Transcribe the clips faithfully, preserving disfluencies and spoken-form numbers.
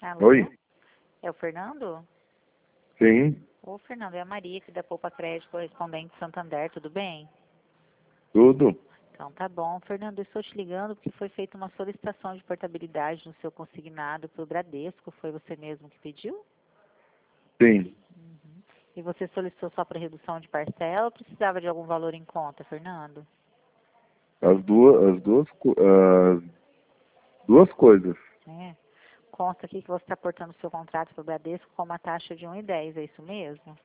Alô? Oi? É o Fernando? Sim, Ô, Fernando, é a Maria aqui da Poupa Crédito, correspondente Santander, tudo bem? tudo? Então tá bom. Fernando, eu estou te ligando porque foi feita uma solicitação de portabilidade no seu consignado para o Bradesco. Foi você mesmo que pediu? Sim. E você solicitou só para redução de parcela ou precisava de algum valor em conta, Fernando? As duas, as duas, co- as duas coisas. É. Consta aqui que você está portando o seu contrato para o Bradesco com uma taxa de um e dez, é isso mesmo?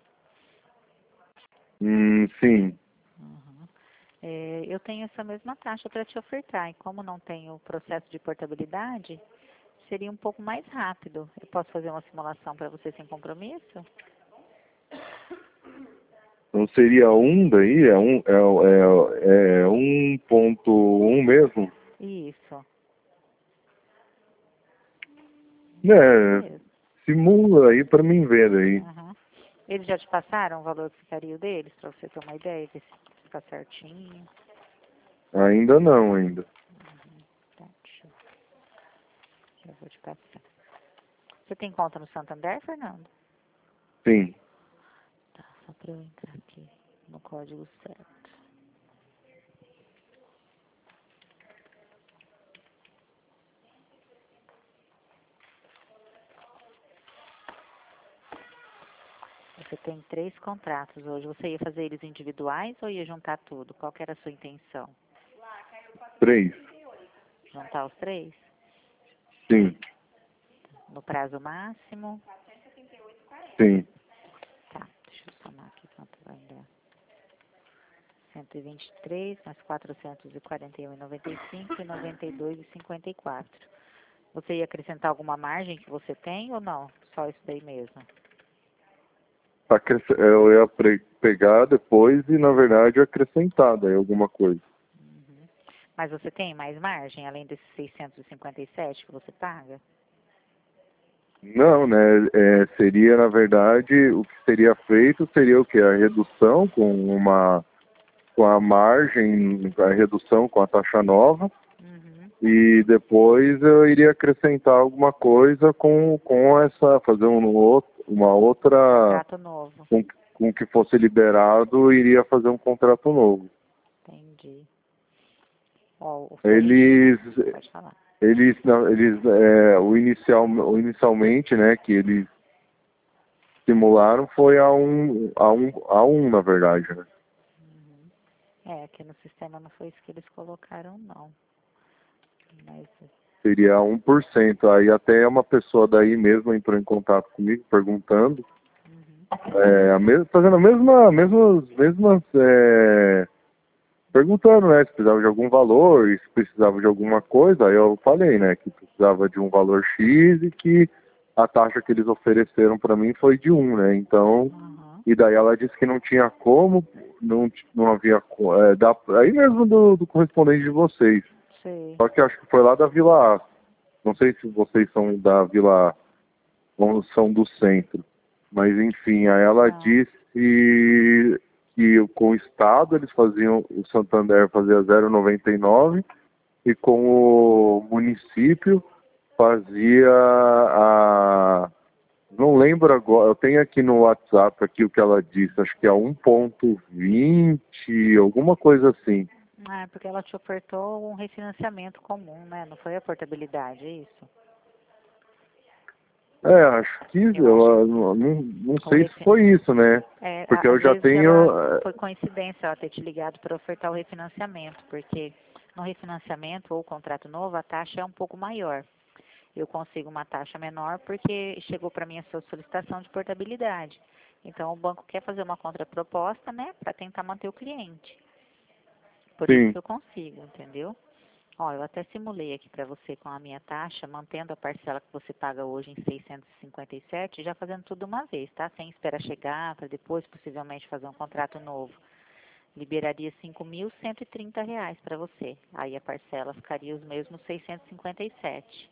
Hum, sim. Uhum. É, eu tenho essa mesma taxa para te ofertar, e como não tenho o processo de portabilidade, seria um pouco mais rápido. Eu posso fazer uma simulação para você sem compromisso? Então seria um daí? É um, é, é, é um ponto um mesmo? Isso. É, Isso. simula aí pra mim ver aí. Uhum. Eles já te passaram o valor que ficaria o deles, para você ter uma ideia, ver se fica certinho? Ainda não, ainda. Tá, deixa eu, já vou te passar. Você tem conta no Santander, Fernando? Sim. Tá, só para eu entrar aqui no código certo. Você tem três contratos hoje. Você ia fazer eles individuais ou ia juntar tudo? Qual que era a sua intenção? Três. Juntar os três? Sim. No prazo máximo? Sim. Tá, deixa eu somar aqui quanto vai dar. cento e vinte e três mais quatrocentos e quarenta e um e noventa e cinco e noventa e dois e cinquenta e quatro. Você ia acrescentar alguma margem que você tem ou não? Só isso daí mesmo? Acresce- Eu ia pre- pegar depois e, na verdade, acrescentar daí alguma coisa. Uhum. Mas você tem mais margem, além desses seiscentos e cinquenta e sete que você paga? Não, né? É, seria, na verdade, o que seria feito seria o quê? A redução com uma com a margem, a redução com a taxa nova, Uhum. e depois eu iria acrescentar alguma coisa com, com essa, fazer um, outro- uma outra, Contrato novo. com, com que fosse liberado, iria fazer um contrato novo. Entendi. Ó, o frete, Eles, pode falar. eles, não, eles é, o inicial, o inicialmente, né, que eles simularam foi a um, a um, a um, na verdade, né? Uhum. É, aqui no sistema não foi isso que eles colocaram, não. Mas, Seria um por cento. Aí até uma pessoa daí mesmo entrou em contato comigo perguntando, uhum. é, a mes- fazendo a mesma, mesmas, mesmas é, perguntando, né, se precisava de algum valor, e se precisava de alguma coisa. Aí eu falei, né, que precisava de um valor X e que a taxa que eles ofereceram para mim foi de um, né? Então, Uhum. e daí ela disse que não tinha como, não, não havia, co- é, dá, aí mesmo do, do correspondente de vocês. Sei. Só que acho que foi lá da Vila A. Não sei se vocês são da Vila A ou são do centro. Mas enfim, aí ela Não. disse que com o Estado eles faziam, o Santander fazia zero vírgula noventa e nove e com o município fazia a. Não lembro agora, eu tenho aqui no WhatsApp aqui o que ela disse, acho que é um ponto vinte, alguma coisa assim. É, porque ela te ofertou um refinanciamento comum, né? Não foi a portabilidade, é isso? É, acho que eu, Eu acho eu não, não que o sei se refi... foi isso, né? é, Porque a- eu às já vezes tenho. ela eh, foi coincidência ela ter te ligado para ofertar o refinanciamento, porque no refinanciamento ou contrato novo a taxa é um pouco maior. Eu consigo uma taxa menor porque chegou para mim a sua solicitação de portabilidade. Então o banco quer fazer uma contraproposta, né, para tentar manter o cliente. Por isso Sim, que eu consigo, entendeu? Ó, eu até simulei aqui para você com a minha taxa, mantendo a parcela que você paga hoje em seiscentos e cinquenta e sete, já fazendo tudo uma vez, tá? Sem esperar chegar, para depois possivelmente fazer um contrato novo. Liberaria cinco mil cento e trinta reais para você. Aí a parcela ficaria os mesmos seiscentos e cinquenta e sete,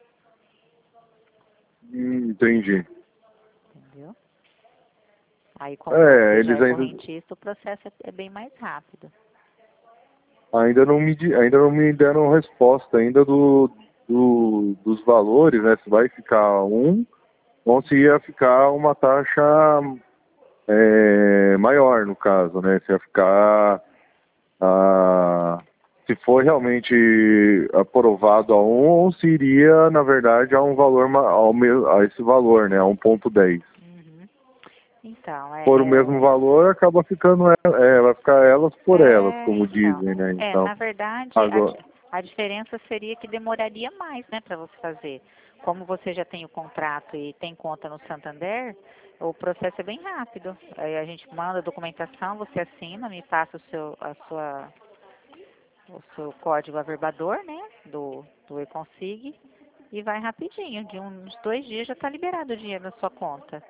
hum, entendi. entendeu? Aí como É, você já eles é ainda, correntista, o processo é, é bem mais rápido. ainda, não me, di- ainda não me deram resposta ainda do, do, dos valores, né? Se vai ficar um ou se ia ficar uma taxa é, maior, no caso, né? Se ia ficar... A, se for realmente aprovado a um, ou se iria, na verdade, a um valor, ao, a esse valor, né? A um ponto dez. Uhum. Então, é... Por o é... mesmo valor, acaba ficando, é, vai ficar elas por elas, É, como então, dizem, né? é, Então, na verdade, agora... a, a diferença seria que demoraria mais, né, para você fazer. Como você já tem o contrato e tem conta no Santander, o processo é bem rápido. Aí a gente manda a documentação, você assina, me passa o seu, a sua, o seu código averbador, né, do, do eConsig, e vai rapidinho. De uns dois dias já está liberado o dinheiro na sua conta.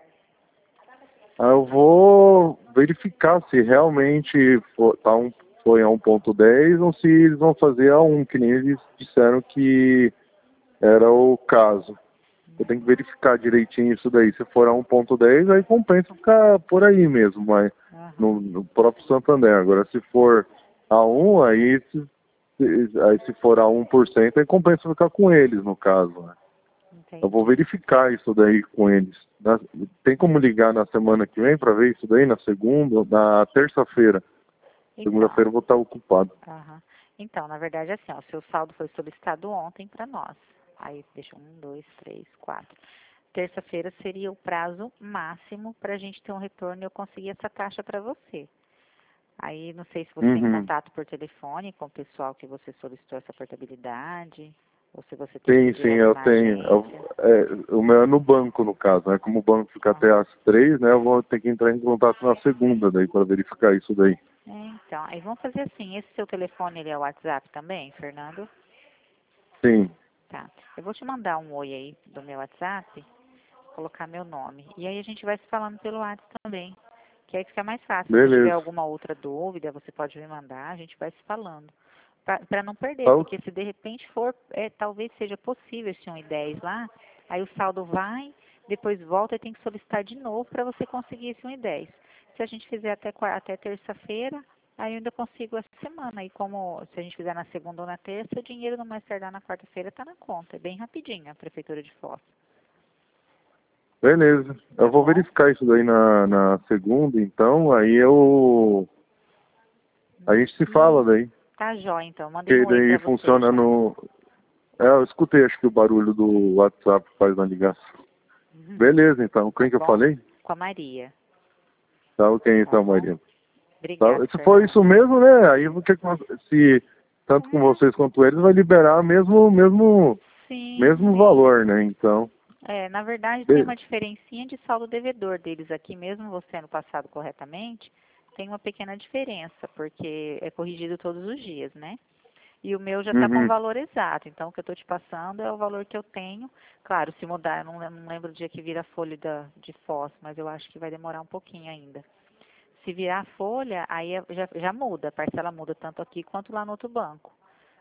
Eu vou verificar se realmente for, tá um, foi a um ponto dez ou se eles vão fazer a um, que nem eles disseram que era o caso. Eu tenho que verificar direitinho isso daí. Se for a um ponto dez, aí compensa ficar por aí mesmo, mas Uhum. no, no próprio Santander. Agora, se for a um, aí se, aí se for a um por cento, aí compensa ficar com eles, no caso, né? Eu vou verificar isso daí com eles. Na, tem como ligar na semana que vem para ver isso daí, na segunda, na terça-feira? Então, Segunda-feira eu vou estar ocupado. uhum. Então, na verdade, assim, ó, o seu saldo foi solicitado ontem para nós. Aí, deixa um, dois, três, quatro. Terça-feira seria o prazo máximo para a gente ter um retorno e eu conseguir essa taxa para você. Aí, não sei se você tem Uhum. contato por telefone com o pessoal que você solicitou essa portabilidade, ou se você tem que Sim, ir sim, direto eu na tenho. Eu, agência. é, o meu é no banco, no caso, né? Como o banco fica Uhum. até às três, né? Eu vou ter que entrar em contato na segunda daí para verificar isso daí. É, então, aí vamos fazer assim, esse seu telefone, ele é o WhatsApp também, Fernando? Sim. Tá. Eu vou te mandar um oi aí do meu WhatsApp, colocar meu nome. E aí a gente vai se falando pelo WhatsApp também, que aí fica mais fácil. Se você tiver Beleza. alguma outra dúvida, você pode me mandar, a gente vai se falando. Para não perder, Tá, porque se de repente for, é, talvez seja possível esse um e dez lá, aí o saldo vai, depois volta e tem que solicitar de novo para você conseguir esse um e dez. Se a gente fizer até, até terça-feira, aí eu ainda consigo essa semana. E como se a gente fizer na segunda ou na terça, o dinheiro não mais tardar na quarta-feira está na conta. É bem rapidinho a Prefeitura de Foz. beleza. Tá Eu vou bom? verificar isso daí na, na segunda, então, aí eu... A gente se fala daí. Tá jóia, então. Mandei Que um oi para daí você funciona já. no... É, eu escutei, acho que o barulho do WhatsApp faz na ligação. Uhum. Beleza, então. Tá Quem que eu bom? falei? Com a Maria. Tá, ok, Tá então, bom? Maria. Tá, Obrigada, se for Fernando. isso mesmo, né, aí o que se tanto com vocês quanto eles vai liberar mesmo mesmo Sim, mesmo sim. valor, né? Então, É, na verdade, tem be- uma diferencinha de saldo devedor deles aqui, mesmo você no passado corretamente, tem uma pequena diferença, porque é corrigido todos os dias, né? E o meu já está com o uhum. valor exato, então o que eu estou te passando é o valor que eu tenho. Claro, se mudar, eu não, lem- não lembro o dia que vira a folha da, de Foz, mas eu acho que vai demorar um pouquinho ainda. Se virar a folha, aí é- já, já muda, a parcela muda tanto aqui quanto lá no outro banco,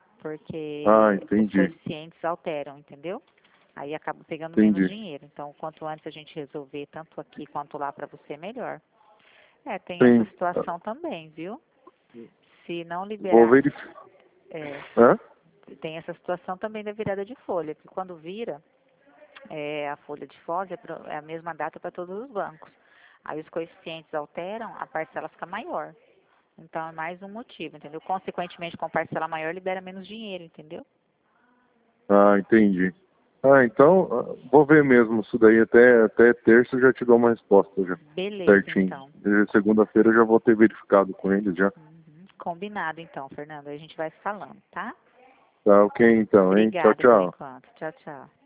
Ah, porque os entendi. coeficientes alteram, entendeu? Aí acaba pegando menos Entendi. dinheiro. Então, quanto antes a gente resolver, tanto aqui quanto lá para você, melhor. É, tem essa Sim. situação também, viu? Se não Vou liberar, verificar. é, Hã? tem essa situação também da virada de folha, porque quando vira é, a folha de Foz, é, pro- é a mesma data para todos os bancos. Aí os coeficientes alteram, a parcela fica maior. Então, é mais um motivo, entendeu? Consequentemente, com parcela maior, libera menos dinheiro, entendeu? Ah, entendi. Ah, então, ah, vou ver mesmo isso daí até até terça eu já te dou uma resposta já. Beleza, Certinho. então. E segunda-feira eu já vou ter verificado com eles já. Uhum. Combinado, então, Fernando. A gente vai se falando, tá? Tá, ok então, hein? Tchau, Obrigada por tchau. enquanto. Tchau, tchau.